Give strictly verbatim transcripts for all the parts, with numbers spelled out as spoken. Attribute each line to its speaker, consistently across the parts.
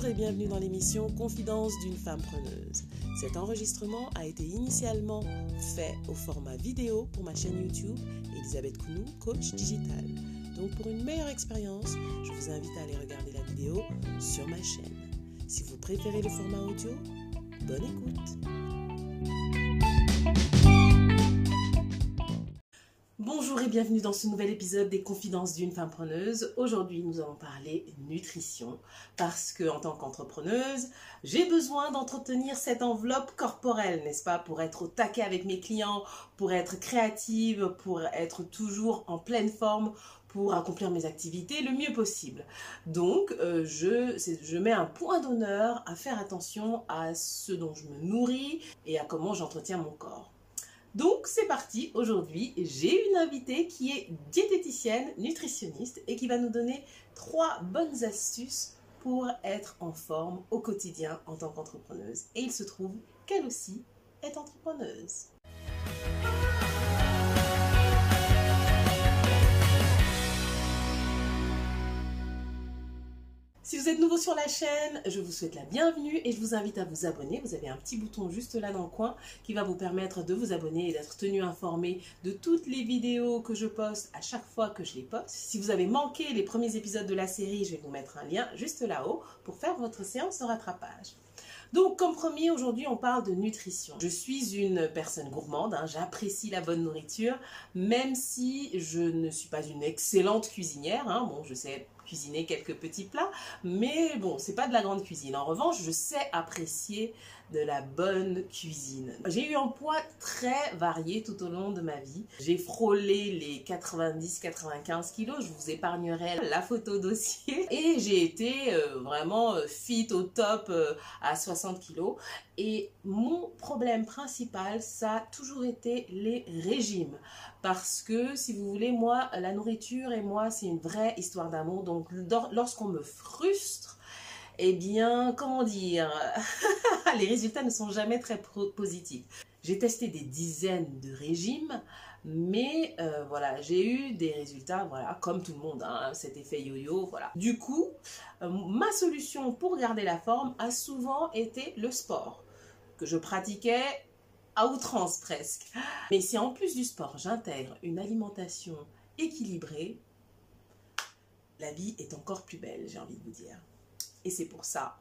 Speaker 1: et bienvenue dans l'émission Confidence d'une femme preneuse. Cet enregistrement a été initialement fait au format vidéo pour ma chaîne YouTube Elisabeth Kounou, coach digital. Donc pour une meilleure expérience, je vous invite à aller regarder la vidéo sur ma chaîne. Si vous préférez le format audio, bonne écoute. Bonjour et bienvenue dans ce nouvel épisode des Confidences d'une femme preneuse. Aujourd'hui, nous allons parler nutrition parce que en tant qu'entrepreneuse, j'ai besoin d'entretenir cette enveloppe corporelle, n'est-ce pas, pour être au taquet avec mes clients, pour être créative, pour être toujours en pleine forme, pour accomplir mes activités le mieux possible. Donc, euh, je, je mets un point d'honneur à faire attention à ce dont je me nourris et à comment j'entretiens mon corps. Donc c'est parti, aujourd'hui j'ai une invitée qui est diététicienne, nutritionniste et qui va nous donner trois bonnes astuces pour être en forme au quotidien en tant qu'entrepreneuse. Et il se trouve qu'elle aussi est entrepreneuse. Si vous êtes nouveau sur la chaîne, je vous souhaite la bienvenue et je vous invite à vous abonner. Vous avez un petit bouton juste là dans le coin qui va vous permettre de vous abonner et d'être tenu informé de toutes les vidéos que je poste à chaque fois que je les poste. Si vous avez manqué les premiers épisodes de la série, je vais vous mettre un lien juste là-haut pour faire votre séance de rattrapage. Donc, comme premier, aujourd'hui, on parle de nutrition. Je suis une personne gourmande, hein, j'apprécie la bonne nourriture, même si je ne suis pas une excellente cuisinière. Hein, bon, je sais cuisiner quelques petits plats, mais bon, c'est pas de la grande cuisine. En revanche, je sais apprécier de la bonne cuisine. J'ai eu un poids très varié tout au long de ma vie. J'ai frôlé les quatre-vingt-dix à quatre-vingt-quinze kilos, je vous épargnerai la photo dossier. Et j'ai été euh, vraiment fit au top euh, à soixante kilos. Et mon problème principal, ça a toujours été les régimes. Parce que, si vous voulez, moi, la nourriture et moi, c'est une vraie histoire d'amour. Donc, lorsqu'on me frustre, eh bien, comment dire, les résultats ne sont jamais très positifs. J'ai testé des dizaines de régimes, mais euh, voilà, j'ai eu des résultats, voilà, comme tout le monde, hein, cet effet yo-yo, voilà. Du coup, euh, ma solution pour garder la forme a souvent été le sport, que je pratiquais à outrance presque. Mais si en plus du sport, j'intègre une alimentation équilibrée, la vie est encore plus belle, j'ai envie de vous dire. Et c'est pour ça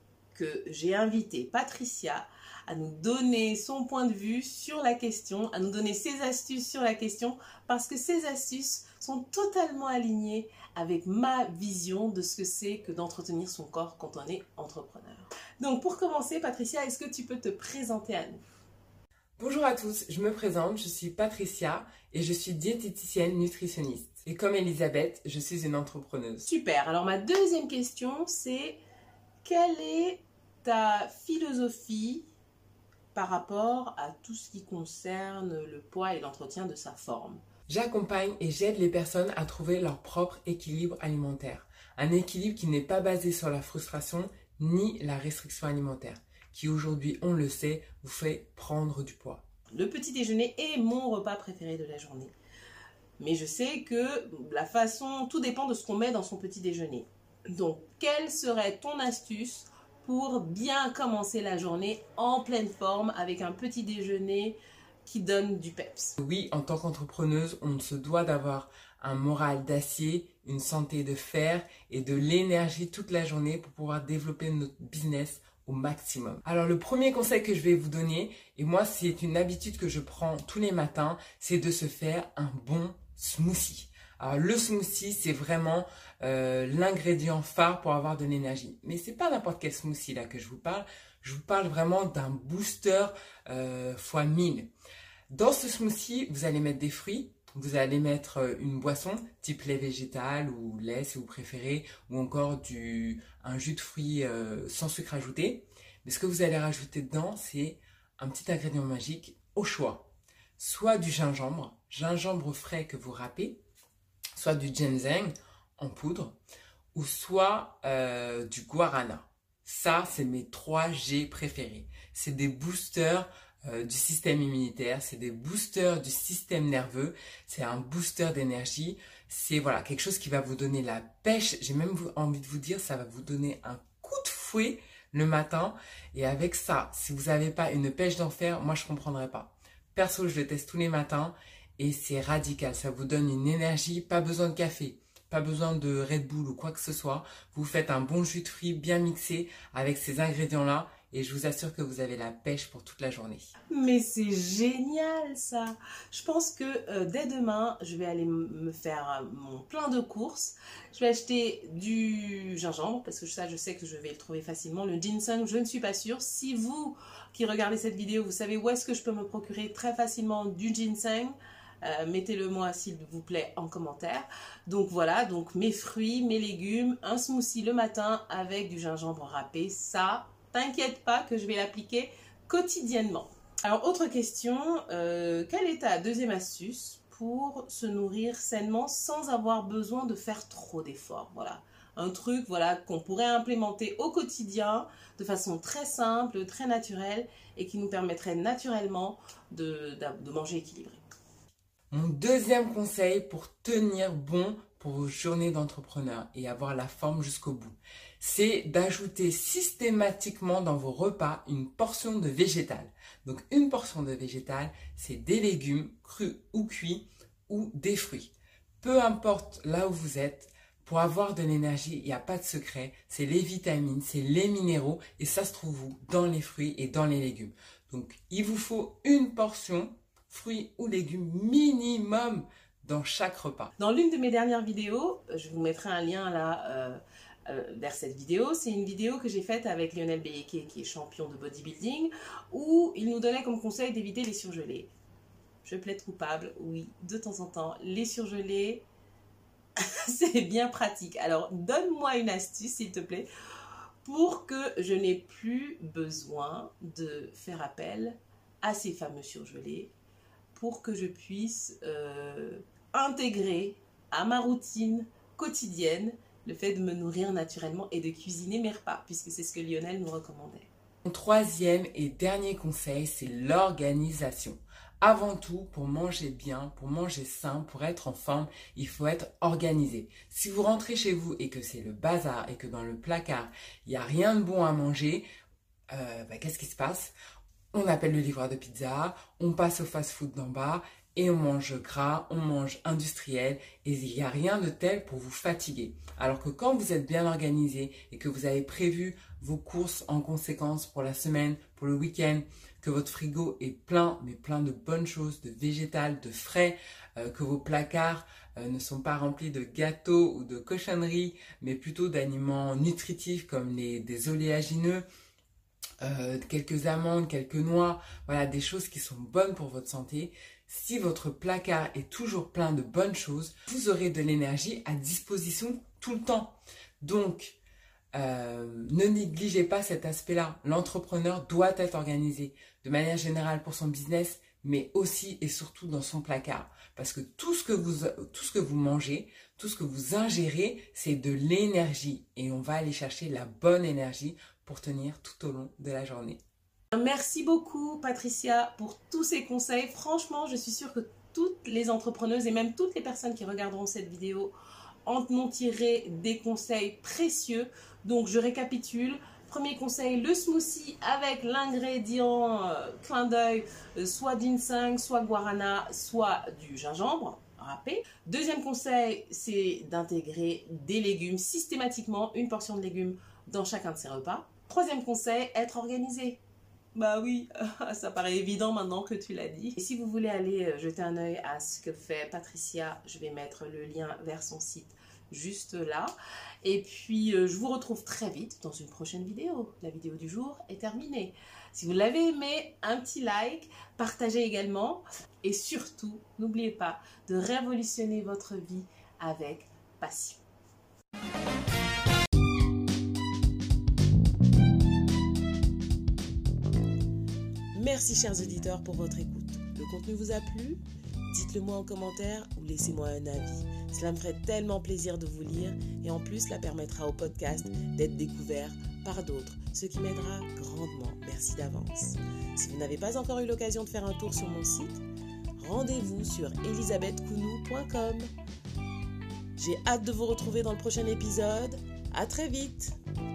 Speaker 1: que j'ai invité Patricia à nous donner son point de vue sur la question, à nous donner ses astuces sur la question, parce que ces astuces sont totalement alignées avec ma vision de ce que c'est que d'entretenir son corps quand on est entrepreneur. Donc pour commencer, Patricia, est-ce que tu peux te présenter à nous ?
Speaker 2: Bonjour à tous, je me présente, je suis Patricia et je suis diététicienne nutritionniste. Et comme Elisabeth, je suis une entrepreneuse.
Speaker 1: Super, alors ma deuxième question c'est quelle est ta philosophie par rapport à tout ce qui concerne le poids et l'entretien de sa forme?
Speaker 2: J'accompagne et j'aide les personnes à trouver leur propre équilibre alimentaire. Un équilibre qui n'est pas basé sur la frustration ni la restriction alimentaire, qui aujourd'hui, on le sait, vous fait prendre du poids.
Speaker 1: Le petit déjeuner est mon repas préféré de la journée. Mais je sais que la façon, tout dépend de ce qu'on met dans son petit déjeuner. Donc, quelle serait ton astuce pour bien commencer la journée en pleine forme avec un petit déjeuner qui donne du peps?
Speaker 2: Oui, en tant qu'entrepreneuse, on se doit d'avoir un moral d'acier, une santé de fer et de l'énergie toute la journée pour pouvoir développer notre business au maximum. Alors le premier conseil que je vais vous donner, et moi c'est une habitude que je prends tous les matins, c'est de se faire un bon smoothie. Alors le smoothie, c'est vraiment euh, l'ingrédient phare pour avoir de l'énergie. Mais c'est pas n'importe quel smoothie là que je vous parle. Je vous parle vraiment d'un booster euh, fois mille. Dans ce smoothie, vous allez mettre des fruits, vous allez mettre une boisson type lait végétal ou lait si vous préférez, ou encore du, un jus de fruits euh, sans sucre ajouté. Mais ce que vous allez rajouter dedans, c'est un petit ingrédient magique au choix. Soit du gingembre, gingembre frais que vous râpez, soit du ginseng en poudre, ou soit euh, du guarana. Ça, c'est mes trois G préférés. C'est des boosters euh, du système immunitaire, c'est des boosters du système nerveux, c'est un booster d'énergie. C'est voilà, quelque chose qui va vous donner la pêche. J'ai même envie de vous dire, ça va vous donner un coup de fouet fouet le matin. Et avec ça, si vous n'avez pas une pêche d'enfer, moi je ne comprendrais pas. Perso, je le teste tous les matins et c'est radical. Ça vous donne une énergie, pas besoin de café, pas besoin de Red Bull ou quoi que ce soit. Vous faites un bon jus de fruits bien mixé avec ces ingrédients-là et je vous assure que vous avez la pêche pour toute la journée.
Speaker 1: Mais c'est génial ça! Je pense que euh, dès demain, je vais aller me faire mon plein de courses. Je vais acheter du gingembre parce que ça, je sais que je vais le trouver facilement. Le ginseng, je ne suis pas sûre. Si vous qui regardez cette vidéo, vous savez où est-ce que je peux me procurer très facilement du ginseng, euh, mettez-le moi s'il vous plaît en commentaire. Donc voilà, donc mes fruits, mes légumes, un smoothie le matin avec du gingembre râpé, ça... T'inquiète pas que je vais l'appliquer quotidiennement. Alors, autre question, euh, quelle est ta deuxième astuce pour se nourrir sainement sans avoir besoin de faire trop d'efforts? Voilà, un truc voilà, qu'on pourrait implémenter au quotidien de façon très simple, très naturelle et qui nous permettrait naturellement de, de, de manger équilibré.
Speaker 2: Mon deuxième conseil pour tenir bon pour vos journées d'entrepreneur et avoir la forme jusqu'au bout, c'est d'ajouter systématiquement dans vos repas une portion de végétal. Donc une portion de végétal, c'est des légumes crus ou cuits ou des fruits. Peu importe là où vous êtes, pour avoir de l'énergie, il n'y a pas de secret, c'est les vitamines, c'est les minéraux et ça se trouve où? Dans les fruits et dans les légumes. Donc il vous faut une portion fruits ou légumes minimum dans chaque repas.
Speaker 1: Dans l'une de mes dernières vidéos, je vous mettrai un lien là euh, euh, vers cette vidéo. C'est une vidéo que j'ai faite avec Lionel Beyeke, qui est champion de bodybuilding, où il nous donnait comme conseil d'éviter les surgelés. Je plaide coupable, oui, de temps en temps, les surgelés, c'est bien pratique. Alors, donne-moi une astuce, s'il te plaît, pour que je n'ai plus besoin de faire appel à ces fameux surgelés, pour que je puisse euh, intégrer à ma routine quotidienne le fait de me nourrir naturellement et de cuisiner mes repas, puisque c'est ce que Lionel nous recommandait.
Speaker 2: Mon troisième et dernier conseil, c'est l'organisation. Avant tout, pour manger bien, pour manger sain, pour être en forme, il faut être organisé. Si vous rentrez chez vous et que c'est le bazar et que dans le placard, il n'y a rien de bon à manger, euh, bah, qu'est-ce qui se passe ? On appelle le livreur de pizza, on passe au fast-food d'en bas et on mange gras, on mange industriel et il n'y a rien de tel pour vous fatiguer. Alors que quand vous êtes bien organisé et que vous avez prévu vos courses en conséquence pour la semaine, pour le week-end, que votre frigo est plein, mais plein de bonnes choses, de végétal, de frais, euh, que vos placards euh, ne sont pas remplis de gâteaux ou de cochonneries, mais plutôt d'aliments nutritifs comme les, des oléagineux, Euh, quelques amandes, quelques noix, voilà, des choses qui sont bonnes pour votre santé. Si votre placard est toujours plein de bonnes choses, vous aurez de l'énergie à disposition tout le temps. Donc, euh, ne négligez pas cet aspect-là. L'entrepreneur doit être organisé de manière générale pour son business, mais aussi et surtout dans son placard. Parce que tout ce que vous, tout ce que vous mangez, tout ce que vous ingérez, c'est de l'énergie. Et on va aller chercher la bonne énergie pour tenir tout au long de la journée.
Speaker 1: Merci beaucoup Patricia pour tous ces conseils. Franchement, je suis sûre que toutes les entrepreneuses et même toutes les personnes qui regarderont cette vidéo en ont tiré des conseils précieux. Donc je récapitule. Premier conseil, le smoothie avec l'ingrédient euh, clin d'œil, euh, soit ginseng, soit guarana, soit du gingembre râpé. Deuxième conseil, c'est d'intégrer des légumes systématiquement, une portion de légumes dans chacun de ses repas. Troisième conseil, être organisé. Bah oui, ça paraît évident maintenant que tu l'as dit. Et si vous voulez aller jeter un œil à ce que fait Patricia, je vais mettre le lien vers son site juste là. Et puis, je vous retrouve très vite dans une prochaine vidéo. La vidéo du jour est terminée. Si vous l'avez aimé, un petit like, partagez également. Et surtout, n'oubliez pas de révolutionner votre vie avec passion. Merci chers auditeurs pour votre écoute. Le contenu vous a plu? Dites-le moi en commentaire ou laissez-moi un avis. Cela me ferait tellement plaisir de vous lire et en plus cela permettra au podcast d'être découvert par d'autres, ce qui m'aidera grandement. Merci d'avance. Si vous n'avez pas encore eu l'occasion de faire un tour sur mon site, rendez-vous sur elisabeth counou point com. J'ai hâte de vous retrouver dans le prochain épisode. À très vite!